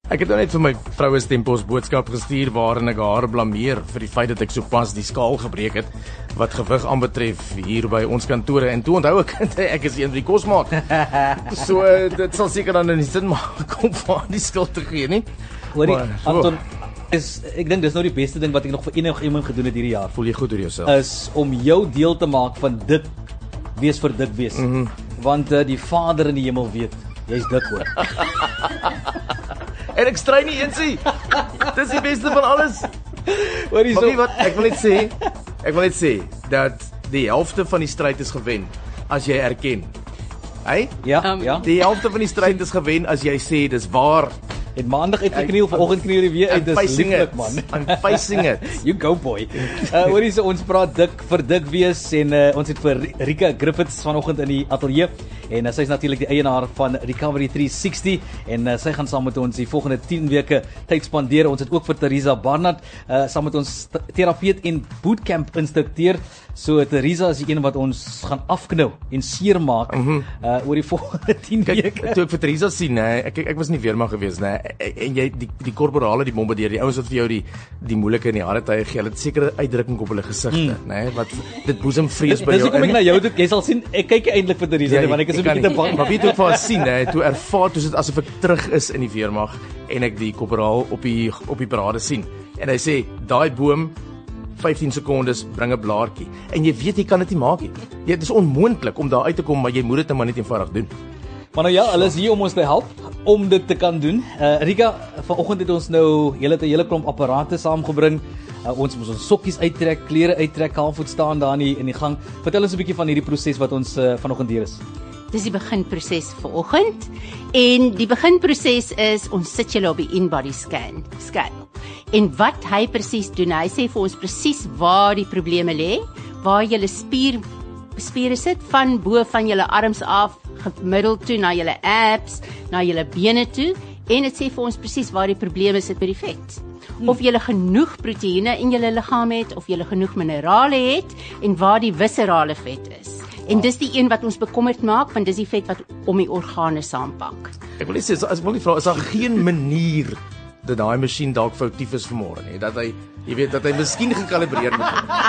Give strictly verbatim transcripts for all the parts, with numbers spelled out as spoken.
Ek het nou net vir my vroue stempos boodskap gestuur waarin ek haar blameer vir die feit dat ek sopas die skaal gebreek het wat gewig aanbetref hier by ons kantore en toe onthou ek ek is een van die kosmaak. So dit sal seker dan in die sin maak om vir die skuld te gee, nie? Hoorie, Anton, is ek dink dis nou die beste ding wat ek nog vir enige iemand gedoen het hierdie jaar. Voel jy goed oor jouself? Is om jou deel te maak van dik wees vir dik wees. Mm-hmm. Want uh, die Vader in die hemel weet, jy's dik hoor. En ek stry nie eensie. Dis die beste van alles. Hoorie so. Maar wat ek wil net sê, ek wil net sê dat die helfte van die stryd is gewen as jy erken. Hey? Ja, um, ja. Die helfte van die stryd is gewen as jy sê dis waar. Het maandag uitgekniel, vanoggend kniel jy weer uit, dis lieflik man. I'm facing it. You go boy. Uh, hoorie so, ons praat dik vir dik wees en uh, ons het vir Rika Griffiths vanoggend in die ateljee en uh, sy is natuurlik die eienaar van Recovery drie sestig en uh, sy gaan saam met ons die volgende tien weke tyd spandeer. Ons het ook vir Teresa Barnard uh, saam met ons terapeut en bootcamp instrukteur. So Teresa is die een wat ons gaan afknou en seermaak mm -hmm. uh, oor die volgende tien weke. Toe ek vir Teresa sien, nee, ek ek was nie weermag gewees nie. En jy die die korporale die bombardeer, die ouens wat vir jou die die moeilike en die harde tye gee, hulle het sekere uitdrukking op hulle gesigte, mm. nê, wat dit boesem vrees by jou. Dis hoekom ek na jou toe, jy sal sien, ek kyk eintlik vir Teresa, ja, want ek is 'n bietjie te bang. Maar weet jy hoe vir haar sien, hè, toe ervaar toe dit asof ek terug is in die weermag en ek die korporaal op die op die parade sien. En hy sê, daai boom vyftien sekondes bring 'n blaartjie. En jy weet jy kan dit nie maak nie. Dit is onmoontlik om daar uit te kom, maar jy moet dit net maar net eenvoudig doen. Maar nou ja, hulle is hier om ons te help om dit te kan doen. Uh, Rika, vanoggend het ons nou hele 'n hele klomp apparate saamgebring. Uh, ons moet ons sokkies uittrek, klere uittrek, halfvoet staan daar in die, in die gang. Vertel ons 'n bietjie van hierdie proses wat ons uh, vanoggend deur is. Dis die beginproses vanoggend. En die beginproses is ons sit julle op die in-body scan. Scan. En wat hy presies doen, hy sê vir ons presies waar die probleme lê, waar julle spier spiere sit van bo van julle arms af, gemiddel toe na julle abs, na julle bene toe, en dit sê vir ons presies waar die probleme sit by die vet. Hmm. Of julle genoeg proteïene in julle liggaam het, of julle genoeg minerale het, en waar die viscerale vet is. En dis die een wat ons bekommerd maak, want dis die vet wat om die organe saampak. Ek wil net sê, as ek wil nie vra, is daar geen manier dat daai masjien dalk foutief is vanmôre nie, dat hy, jy weet, dat hy miskien gekalibreer moet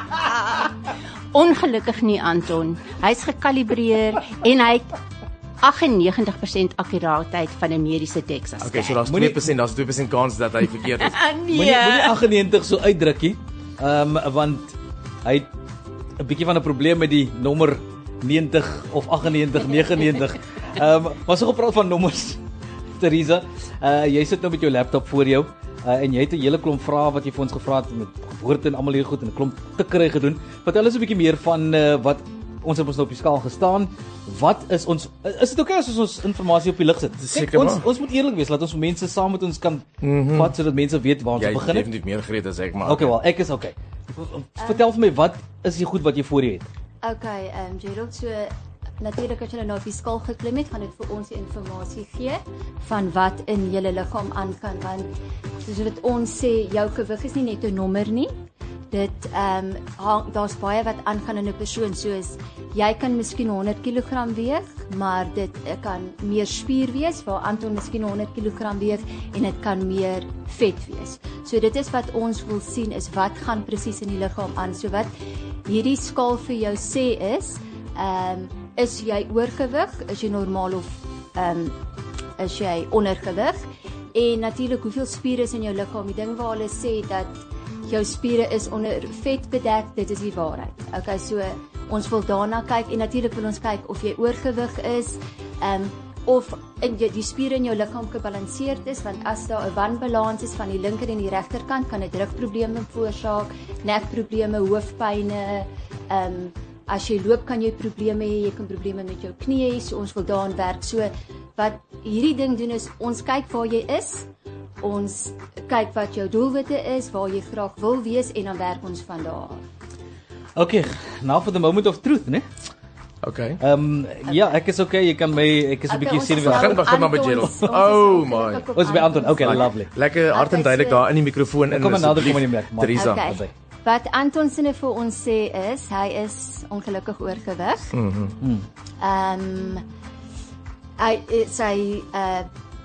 word. Ongelukkig nie, Anton. Hy's gekalibreer en hy het agt en negentig persent akkuraatheid van 'n mediese DEXA scan. Okay, so daar's twee persent, daar's twee persent kans dat hy verkeerd is. Nee. Moenie moenie agt en negentig so uitdrukkie. Ehm um, want hy het 'n bietjie van 'n probleem met die nommer negentig of agt en negentig, nege en negentig. Ehm um, maar so gepraat van nommers. Teresa, uh, jy sit nou met jou laptop voor jou uh, en jy het 'n hele klomp vrae wat jy vir ons gevra het met geboorte en almal hier goed en 'n klomp tikkery gedoen. Vertel ons 'n bietjie meer van uh, wat ons het ons nou op die skaal gestaan. Wat is ons is dit oukei okay as ons inligting op die lig sit? Kijk, ons ons moet eerlik wees, laat ons mense saam met ons kan mm-hmm. vat sodat mense weet waar ons jy begin het. Jy het definitief meer gereed as ek maar. Okay, wel, ek is okay. Vertel vir my, wat is die goed wat jy voor jou het? Okay, ehm um, Gerald, so natuurlik as jy nou op die skaal geklim het, gaan dit vir ons die inligting gee van wat in julle liggaam aangaan, want soos wat ons sê, jou gewig is nie net 'n nommer nie. Dit ehm um, daar's baie wat aangaan in 'n persoon, soos jy kan miskien honderd kilogram weeg, maar dit kan meer spier wees, waar Anton miskien honderd kilogram weeg en dit kan meer vet wees. So dit is wat ons wil sien, is wat gaan presies in die liggaam aan. So wat hierdie skaal vir jou sê is, ehm um, is jy oorgewig, is jy normaal of ehm um, is jy ondergewig? En natuurlik hoeveel spiere is in jou liggaam? Die ding waar hulle sê dat jou spiere is onder vet bedek, dit is die waarheid. Okay, so ons wil daarna kyk en natuurlik wil ons kyk of jy oorgewig is, ehm um, of in jy, die spiere in jou liggaam gebalanseerd is, want as daar 'n wanbalans is van die linker en die regterkant, kan dit rugprobleme veroorsaak, nekprobleme, hoofpyne, ehm um, as jy loop kan jy probleme hê, jy kan probleme met jou knie hê, so ons wil daaraan werk. So wat hierdie ding doen is, ons kyk waar jy is, ons kyk wat jou doelwitte is, waar jy graag wil wees en dan werk ons van daar af. Okay, now for the moment of truth, né? Okay. Ehm um, okay. Ja, ek is okay, jy kan my ek is 'n bietjie senuweeagtig. Begin begin maar met Gerald. Oh my. Ons by Anton. Okay, lovely. Lekker hard en duidelik daar in die mikrofoon in. Kom maar, kom in die mic. Teresa. Okay. Wat Anton se vir ons sê is, hy is ongelukkig oorgewig. Mhm. Ehm um, hy sy uh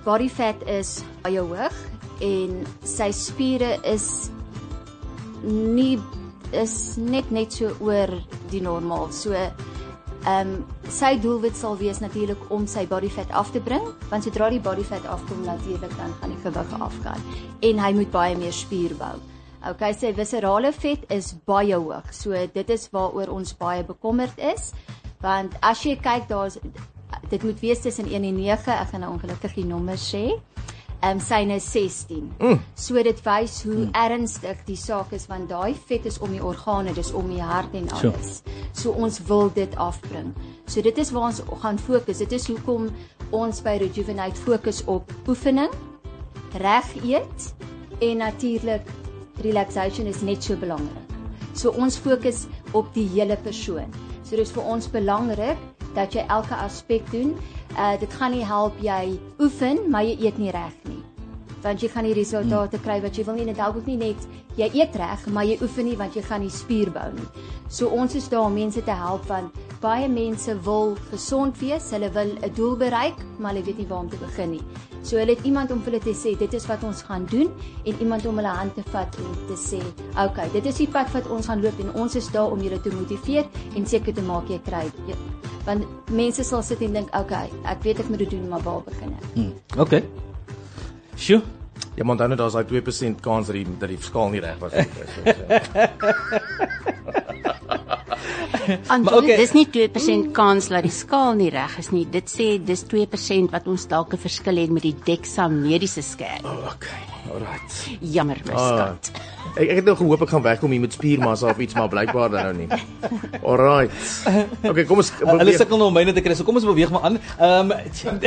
body fat is baie hoog en sy spiere is nie is net net so oor die normaal. So ehm um, sy doelwit sal wees natuurlik om sy body fat af te bring, want sodra die body fat afkom natuurlik dan gaan die gewig afgaan en hy moet baie meer spier bou. Okay, sy viscerale vet is baie hoog. So dit is waaroor ons baie bekommerd is, want as jy kyk daar's dit moet wees tussen een en nege, ek gaan nou ongelukkig die nommers sê. Um, syne is sestien. Mm. So dit wys hoe mm. ernstig die saak is, want daai vet is om die organe, dis om die hart en alles. So, so ons wil dit afbring. So dit is waar ons gaan fokus. Dit is hoekom ons by Rejuvenate fokus op oefening, reg eet en natuurlik relaxation is net so belangrik. So ons fokus op die hele persoon. So dit is vir ons belangrik dat jy elke aspek doen. Uh, dit gaan nie help jy oefen, maar jy eet nie reg nie. Want jy gaan nie resultate hmm. kry wat jy wil nie. Dit help ook nie net jy eet reg, maar jy oefen nie want jy gaan nie spier bou nie. So ons is daar om mense te help, want baie mense wil gesond wees, hulle wil 'n doel bereik, maar hulle weet nie waar om te begin nie. So hulle het iemand om vir hulle te sê, dit is wat ons gaan doen, en iemand om hulle hand te vat en te sê, okay, dit is die pad wat ons gaan loop en ons is daar om julle te motiveer en seker te maak jy kry. Want mense sal sit en dink, okay, ek weet ek moet dit doen, maar waar begin ek? Hmm. Okay. Sjoe. Ja, maar dan het daar daai twee persent kans dat die dat die skaal nie reg was. Maar okay. Dis nie twee persent kans dat die skaal nie reg is nie. Dit sê dis twee persent wat ons dalk 'n verskil het met die DEXA mediese scan. Oh, okay. Alright. Jammer, my skat. Ah, ek, ek het nou gehoop ek gaan wegkom hier met spiermassa of iets, maar blykbaar dan nou nie. Alright. Okay, kom ons uh, Hulle sukkel nou om myne te kry. So kom ons beweeg maar aan. Ehm um,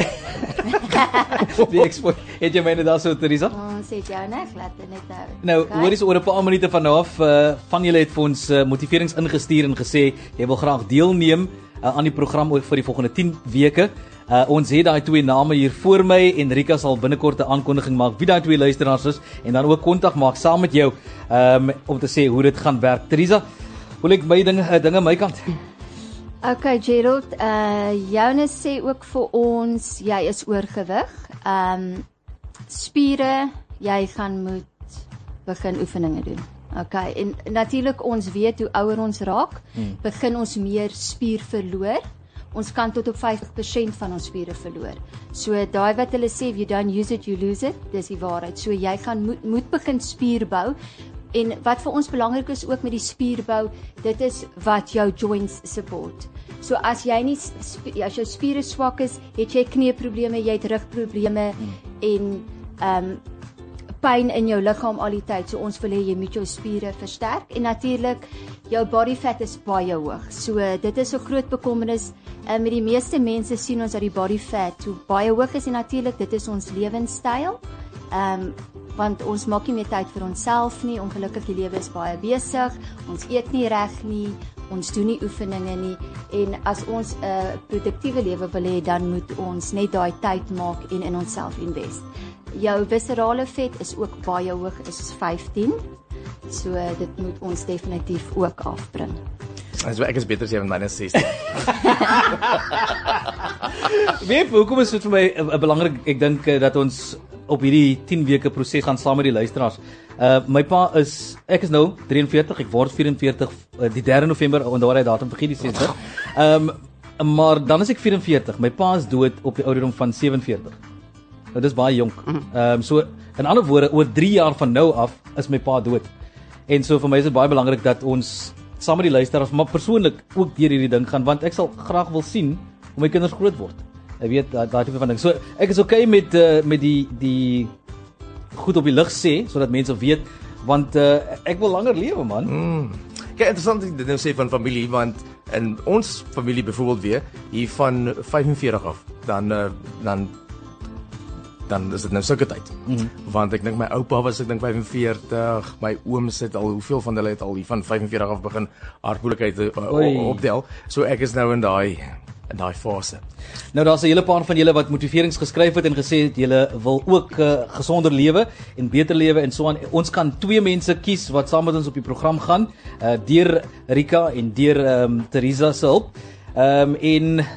die expo. Het jy myne daar so, Teresa? Ons het jou net laat net nou. Nou, okay. Hoor eens oor 'n paar minute van nou af, uh, van julle het vir ons uh, motiverings ingestuur en gesê jy wil graag deelneem uh, aan die program oor vir die volgende tien weke. Uh, ons het daai twee name hier voor my en Rika sal binnekort 'n aankondiging maak wie daai twee luisteraars is en dan ook kontak maak saam met jou um, om te sê hoe dit gaan werk. Teresa, hoe lyk my dinge uh, dinge my kant? Okay, Gerald, uh Jonas sê ook vir ons jy is oorgewig. Um spiere, jy gaan moet begin oefeninge doen. Okay, en natuurlik ons weet hoe ouer ons raak, hmm. begin ons meer spier verloor. Ons kan tot op vyftig persent van ons spiere verloor. So daai wat hulle sê, if you don't use it, you lose it, dis die waarheid. So jy gaan moet, moet begin spier bou. En wat vir ons belangrik is ook met die spierbou, dit is wat jou joints support. So as jy nie as jou spiere swak is, het jy knieprobleme, jy het rugprobleme hmm. en ehm um, pyn in jou liggaam al die tyd. So ons wil hê jy moet jou spiere versterk en natuurlik jou body fat is baie hoog. So dit is 'n groot bekommernis. Uh, met die meeste mense sien ons dat die body fat hoe baie hoog is en natuurlik dit is ons lewenstyl. Ehm um, want ons maak nie meer tyd vir onsself nie. Ongelukkig die lewe is baie besig. Ons eet nie reg nie. Ons doen nie oefeninge nie en as ons 'n uh, produktiewe lewe wil hê, dan moet ons net daai tyd maak en in onsself invest. Jou viscerale vet is ook baie hoog, is vyftien. So dit moet ons definitief ook afbring. Also ek is beter as jy met myne sestig. Weet, hoekom is dit vir my uh, belangrik? Ek dink uh, dat ons op hierdie tien weke proses gaan saam met die luisteraars. Uh my pa is ek is nou drie en veertig, ek word vyf en veertig uh, die derde November, onthou daai datum, vergeet die sesde. Ehm um, maar dan is ek vyf en veertig. My pa is dood op die ouderdom van sewe en veertig. Nou dis baie jonk. Ehm um, so in ander woorde, oor drie jaar van nou af is my pa dood. En so vir my is dit baie belangrik dat ons saam met die luisteraars, maar persoonlik ook deur hierdie ding gaan, want ek sal graag wil sien hoe my kinders groot word. Ek weet daai tipe van ding. So ek is okay met uh, met die die goed op die lig sê sodat mense weet, want uh, ek wil langer lewe, man. Mm. Kyk, interessant dit nou sê van familie, want in ons familie byvoorbeeld weer hier van vyf en veertig af, dan uh, dan dan is dit nou sulke tyd. Mm-hmm. Want ek dink my oupa was ek dink vyf en veertig, my ooms het al hoeveel van hulle het al hier van vyf en veertig af begin aardmoeilikheid uh, opdel. So ek is nou in daai in daai fase. Nou daar's 'n hele paar van julle wat motiverings geskryf het en gesê het julle wil ook uh, gesonder lewe en beter lewe en so aan. Ons kan twee mense kies wat saam met ons op die program gaan, uh, deur Rika en deur um, Teresa se hulp. Ehm um, en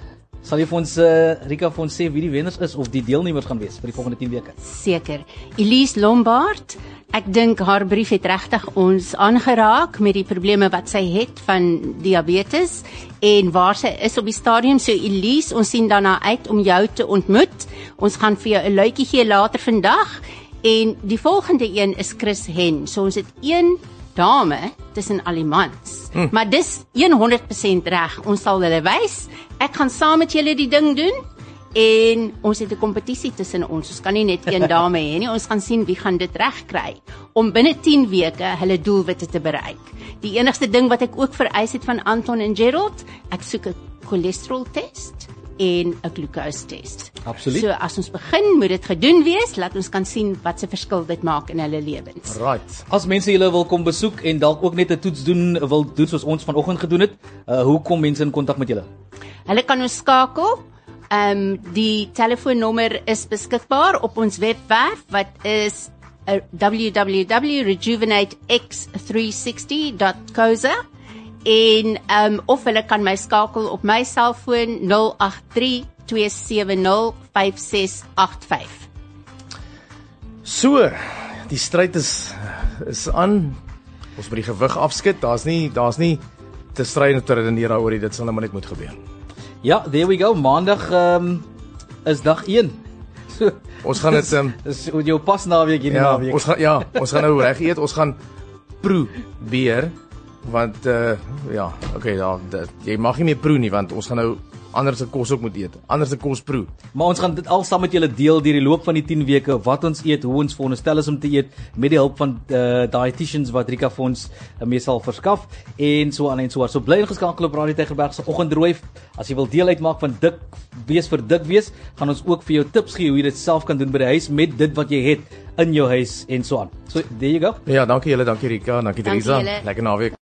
Sal jy vir ons uh, Rika vir ons sê wie die wenners is of die deelnemers gaan wees vir die volgende tien weke? Seker. Elise Lombard, ek dink haar brief het regtig ons aangeraak met die probleme wat sy het van diabetes en waar sy is op die stadium. So Elise, ons sien daarna uit om jou te ontmoet. Ons gaan vir jou 'n luitjie gee later vandag. En die volgende een is Chris Hen. So ons het een dame tussen al die mans. Hmm. Maar dis honderd persent reg. Ons sal hulle wys. Ek gaan saam met julle die ding doen. En ons het 'n kompetisie tussen ons. Ons kan nie net een dame hê nie. Ons gaan sien wie gaan dit reg kry om binne tien weke hulle doelwitte te bereik. Die enigste ding wat ek ook vereis het van Anton en Gerald, ek soek 'n cholesterol test en 'n glucose test. Absoluut. So as ons begin, moet dit gedoen wees, laat ons kan sien wat se verskil dit maak in hulle lewens. Right. As mense julle wil kom besoek en dalk ook net 'n toets doen, wil doen soos ons vanoggend gedoen het, uh, hoe kom mense in kontak met julle? Hulle kan ons skakel. Ehm um, die telefoonnommer is beskikbaar op ons webwerf wat is uh, w w w dot rejuvenate x three sixty dot co za en um, of hulle kan my skakel op my selfoon nul agt drie twee sewe nul vyf ses agt vyf. So, die stryd is is aan. Ons moet die gewig afskud. Daar's nie daar's nie te stry en te redeneer daaroor nie. Dit sal net moet gebeur. Ja, there we go. Maandag um, is dag een. So, ons gaan dit um, is jou pas naweek hierdie ja, naweek. ons gaan ja, ons gaan nou reg eet. Ons gaan probeer want uh, ja, okay, ja, dit, jy mag nie meer proe nie want ons gaan nou ander se kos ook moet eet. Ander se kos proe. Maar ons gaan dit al saam met julle deel deur die loop van die tien weke wat ons eet, hoe ons veronderstel is om te eet met die hulp van uh, dietitians wat Rika vir ons uh, mee sal verskaf en so aan en so. So bly ingeskakel op Radio Tygerberg se oggendrooi. As jy wil deel uitmaak van dik wees vir dik wees, gaan ons ook vir jou tips gee hoe jy dit self kan doen by die huis met dit wat jy het in jou huis en so aan. So there you go. Ja, dankie julle, dankie Rika, dankie Dankie Teresa. julle. Lekker naweek.